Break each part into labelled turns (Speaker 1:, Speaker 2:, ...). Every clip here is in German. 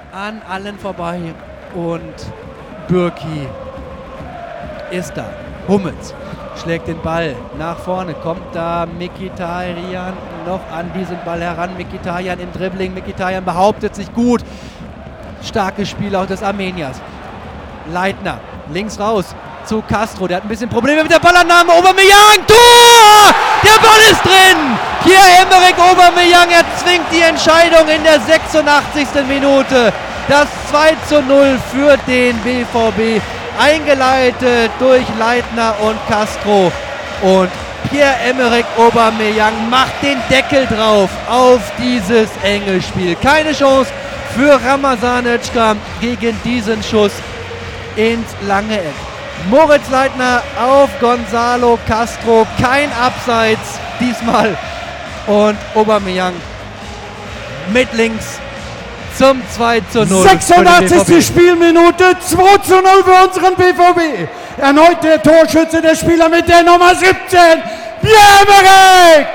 Speaker 1: an allen vorbei und Bürki ist da. Hummels schlägt den Ball nach vorne, kommt da Mkhitaryan noch an diesen Ball heran. Mkhitaryan im Dribbling, Mkhitaryan behauptet sich gut. Starkes Spiel auch des Armeniers. Leitner, links raus zu Castro, der hat ein bisschen Probleme mit der Ballannahme. Aubameyang, Tor! Der Ball ist drin! Pierre-Emerick Aubameyang erzwingt die Entscheidung in der 86. Minute. Das 2:0 für den BVB, eingeleitet durch Leitner und Castro. Und Pierre-Emerick Aubameyang macht den Deckel drauf auf dieses enge Spiel. Keine Chance für Ramazanecka gegen diesen Schuss ins lange Eck. Moritz Leitner auf Gonzalo Castro, kein Abseits diesmal. Und Aubameyang mit links zum 2:0.
Speaker 2: 86. Spielminute, 2:0 für unseren BVB. Erneut der Torschütze, der Spieler mit der Nummer 17, Pierre-Emerick.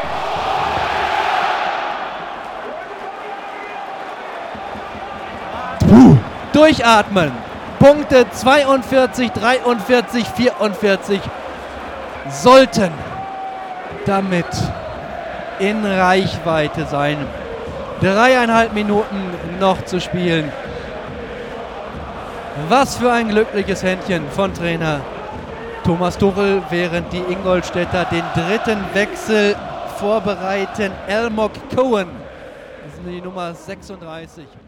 Speaker 1: Durchatmen. Punkte 42, 43, 44 sollten damit in Reichweite sein. 3,5 Minuten noch zu spielen. Was für ein glückliches Händchen von Trainer Thomas Tuchel, während die Ingolstädter den dritten Wechsel vorbereiten. Elmok Cohen, das ist die Nummer 36.